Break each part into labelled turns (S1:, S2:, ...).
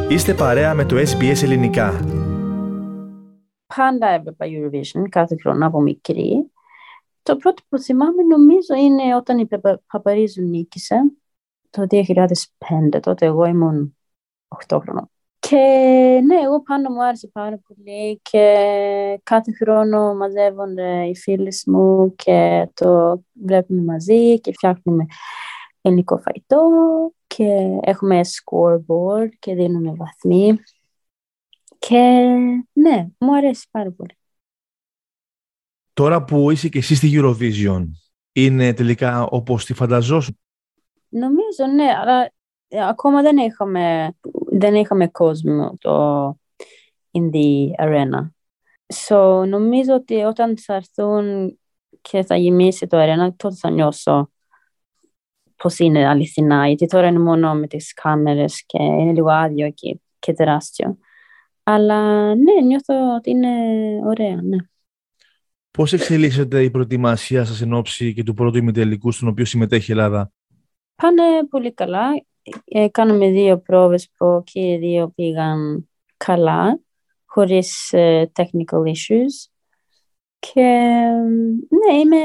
S1: Είστε παρέα με το SBS Ελληνικά.
S2: Πάντα έβλεπα Eurovision κάθε χρόνο από μικρή. Το πρώτο που θυμάμαι νομίζω είναι όταν η Παπαρίζου νίκησε το 2005. Τότε εγώ ήμουν 8 χρονών. Και ναι, εγώ πάντα μου άρεσε πάρα πολύ και κάθε χρόνο μαζεύονται οι φίλες μου και το βλέπουμε μαζί και φτιάχνουμε ελληνικό φαγητό και έχουμε scoreboard και δίνουμε βαθμοί. Και ναι, μου αρέσει πάρα πολύ.
S1: Τώρα που είσαι και εσύ στη Eurovision, είναι τελικά όπως τη φανταζόσουν?
S2: Νομίζω ναι, αλλά ακόμα δεν είχαμε κόσμο in the arena. So, νομίζω ότι όταν θα έρθουν και θα γεμίσει το arena, τότε θα νιώσω πώς είναι αληθινά. Γιατί τώρα είναι μόνο με τις κάμερες και είναι λίγο άδειο και τεράστιο. Αλλά ναι, νιώθω ότι είναι ωραία, ναι.
S1: Πώς εξελίσσεται η προετοιμασία σας εν ώψη και του πρώτου ημιτελικού στον οποίο συμμετέχει η Ελλάδα?
S2: Πάνε πολύ καλά. Κάναμε 2 πρόβες που και οι 2 πήγαν καλά, χωρίς technical issues. Και ναι, είμαι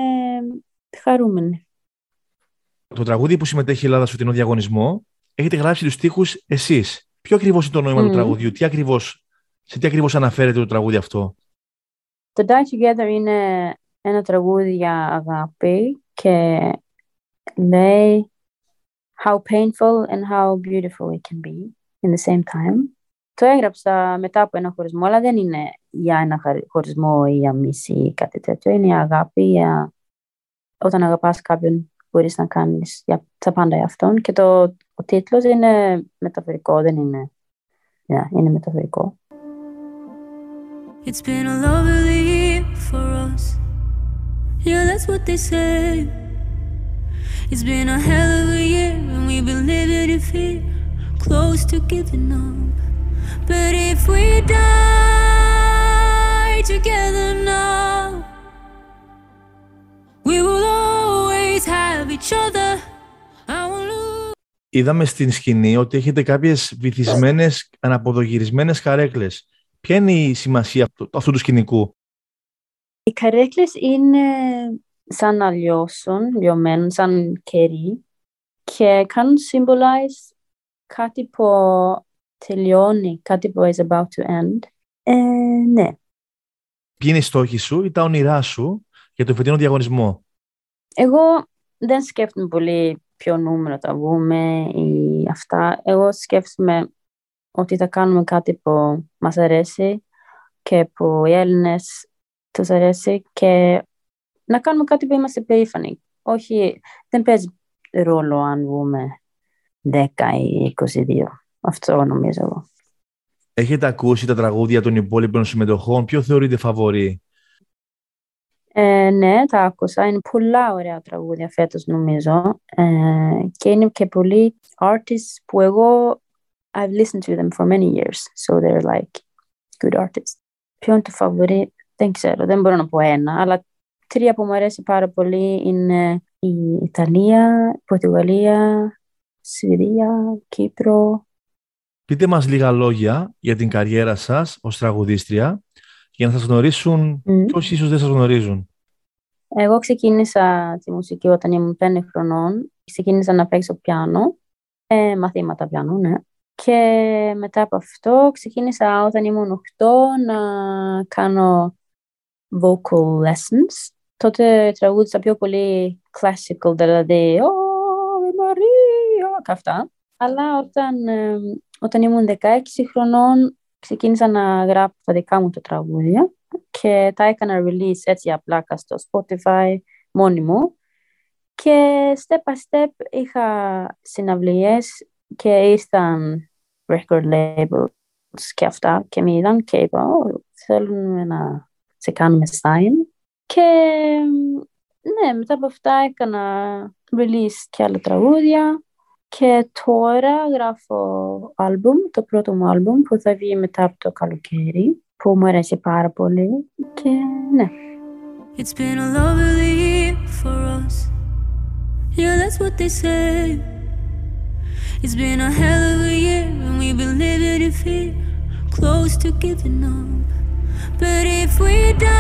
S2: χαρούμενη.
S1: Το τραγούδι που συμμετέχει η Ελλάδα στο φετινό διαγωνισμό, έχετε γράψει τους στίχους εσείς. Ποιο ακριβώς είναι το νόημα του τραγουδιού? Σε τι ακριβώς αναφέρεται το τραγούδι αυτό?
S2: Το Die Together είναι ένα τραγούδι για αγάπη και λέει how painful and how beautiful it can be in the same time. Το έγραψα μετά από ένα χωρισμό, αλλά δεν είναι για ένα χωρισμό ή για μίση ή κάτι τέτοιο. Είναι για αγάπη, για όταν αγαπάς κάποιον μπορείς να κάνεις τα πάντα για αυτόν. Και ο τίτλος είναι μεταφορικό, δεν είναι. Είναι μεταφορικό.
S3: It's been a lovely year for us. Yeah, that's what they say. It's been a hell of a year and we've been living in fear, close to giving up. But if we die together now, we will always have each other. I will lose.
S1: Είδαμε στην σκηνή ότι έχετε κάποιες βυθισμένες, αναποδογυρισμένες καρέκλες. Ποια είναι η σημασία αυτού του σκηνικού?
S2: Οι καρέκλες είναι σαν να λιωμένουν, σαν κερί και κάνουν symbolize κάτι που τελειώνει, κάτι που is about to end. Ναι.
S1: Ποιοι είναι οι στόχοι σου ή τα όνειρά σου για το φετινό διαγωνισμό?
S2: Εγώ δεν σκέφτομαι πολύ ποιο νούμερο θα βγούμε ή αυτά. Εγώ σκέφτομαι ότι θα κάνουμε κάτι που μας αρέσει και που οι Έλληνες τους αρέσει και να κάνουμε κάτι που είμαστε περήφανοι. Όχι, δεν παίζει ρόλο αν βγούμε 10 ή 22. Αυτό νομίζω εγώ.
S1: Έχετε ακούσει τα τραγούδια των υπόλοιπων συμμετοχών? Ποιο θεωρείτε φαβορί?
S2: Ναι, τα άκουσα. Είναι πολλά ωραία τραγούδια φέτος νομίζω. Και είναι και πολλοί artists που εγώ I've listened to them for many years, so they're like good artists. Ποιο είναι το φαβορί? Δεν ξέρω, δεν μπορώ να πω ένα, αλλά 3 που μου αρέσει πάρα πολύ είναι η Ιταλία, Πορτογαλία, Σουηδία, Κύπρο.
S1: Πείτε μας λίγα λόγια για την καριέρα σας ως τραγουδίστρια, για να σας γνωρίσουν και όσοι ίσως δεν σας γνωρίζουν.
S2: Εγώ ξεκίνησα τη μουσική όταν ήμουν 5 χρονών. Ξεκίνησα να παίξω πιάνο, μαθήματα πιάνο, ναι. Και μετά από αυτό ξεκίνησα όταν ήμουν 8 να κάνω vocal lessons. Τότε τραγούδισα πιο πολύ classical, δηλαδή Μαρία και αυτά. Αλλά όταν ήμουν 16 χρονών ξεκίνησα να γράφω τα δικά μου τα τραγούδια και τα έκανα release έτσι απλά στο Spotify μόνη μου. Και step by step είχα συναυλίες και ήρθαν record labels και αυτά και με είδαν και είπα θέλουμε να σε κάνουμε sign. Και ναι, μετά από αυτά έκανα release και άλλα τραγούδια και τώρα γράφω άλμπουμ, το πρώτο μου άλμπουμ που θα βγει μετά από το καλοκαίρι που μου αρέσει πάρα πολύ και ναι.
S3: It's been a lovely year for us. Yeah, that's what they say. It's been a hell of a year and we've been living fear, close to giving up. But if we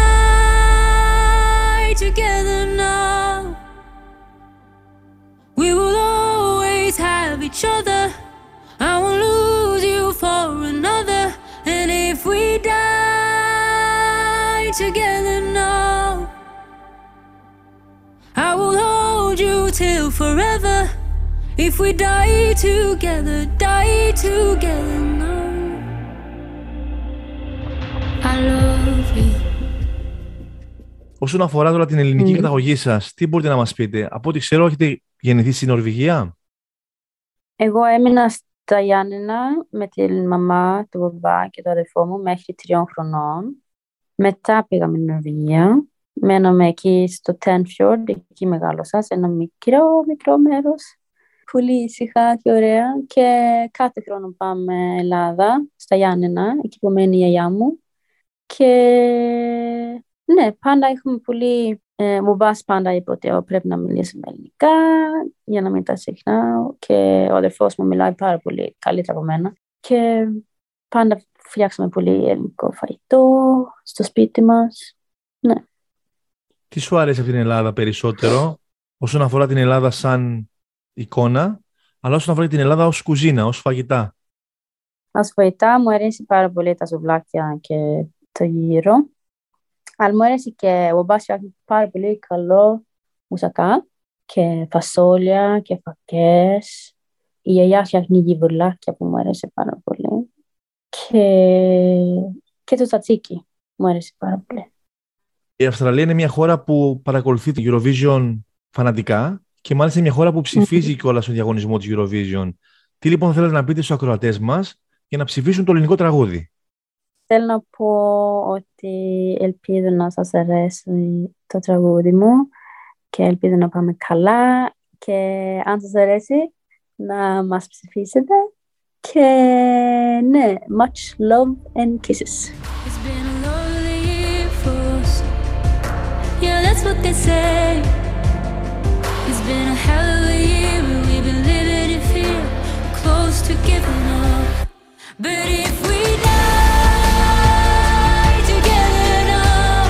S3: die together now, we will always have each other. I won't lose you for another. And if we die together now, I will hold you till forever. If we die together now. I love you.
S1: Όσον αφορά τώρα την ελληνική καταγωγή σας, τι μπορείτε να μας πείτε? Από ό,τι ξέρω, έχετε γεννηθεί στην Νορβηγία.
S2: Εγώ έμεινα στα Γιάννενα με την μαμά, τον μπαμπά και τον αδερφό μου μέχρι 3 χρονών. Μετά πήγαμε στην Νορβηγία. Μέναμε εκεί στο Tenfjord, εκεί μεγάλωσα, σε ένα μικρό μέρος. Πολύ ήσυχα και ωραία. Και κάθε χρόνο πάμε Ελλάδα, στα Γιάννενα, εκεί που μένει η γιαγιά μου. Και ναι, πάντα έχουμε πολύ... μου μπας πάντα είπε ότι πρέπει να μιλήσουμε ελληνικά για να μην τα συχνάω. Και ο αδερφός μου μιλάει πάρα πολύ καλύτερα από μένα. Και πάντα φτιάξαμε πολύ ελληνικό φαγητό στο σπίτι μας. Ναι.
S1: Τι σου άρεσε από την Ελλάδα περισσότερο, όσον αφορά την Ελλάδα σαν εικόνα, αλλά όσον αφορά την Ελλάδα ως κουζίνα, ως φαγητά?
S2: Ως φαγητά μου αρέσει πάρα πολύ τα σουβλάκια και το γύρο. Αλλά μου αρέσει και ο μπαμπάς φτιάχνει πάρα πολύ καλό μουσακά και φασόλια και φακές. Η γιαγιά φτιάχνει γυβουρλάκια που μου αρέσει πάρα πολύ. Και το τσατσίκι μου αρέσει πάρα πολύ.
S1: Η Αυστραλία είναι μια χώρα που παρακολουθεί το Eurovision φανατικά και μάλιστα είναι μια χώρα που ψηφίζει κιόλας στον διαγωνισμό της Eurovision. Τι λοιπόν θέλετε να πείτε στους ακροατές μας για να ψηφίσουν το ελληνικό τραγούδι?
S2: Θέλω να πω ότι ελπίζω να σας αρέσει το τραγούδι μου και ελπίζω να πάμε καλά και αν σας αρέσει να μας ψηφίσετε και ναι, much love and kisses.
S3: It's been a lonely year for us. Yeah, that's what they say. It's been a hell of a year and we've been living in fear, close to giving up. But if we die together now,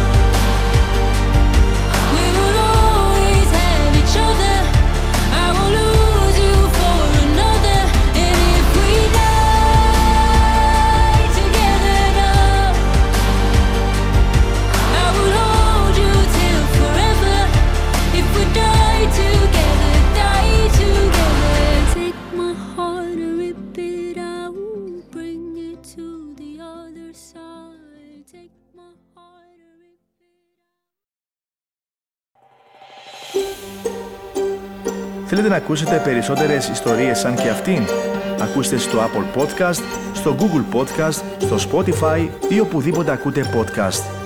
S3: we will always have each other. I won't lose you for another. And if we die together now, I will hold you till forever. If we die together, take my heart and rip it out, bring it to the other side. Take my heart and rip it out.
S1: Θέλετε να ακούσετε περισσότερες ιστορίες σαν και αυτήν? Ακούστε στο Apple Podcast, στο Google Podcast, στο Spotify ή οπουδήποτε ακούτε podcast.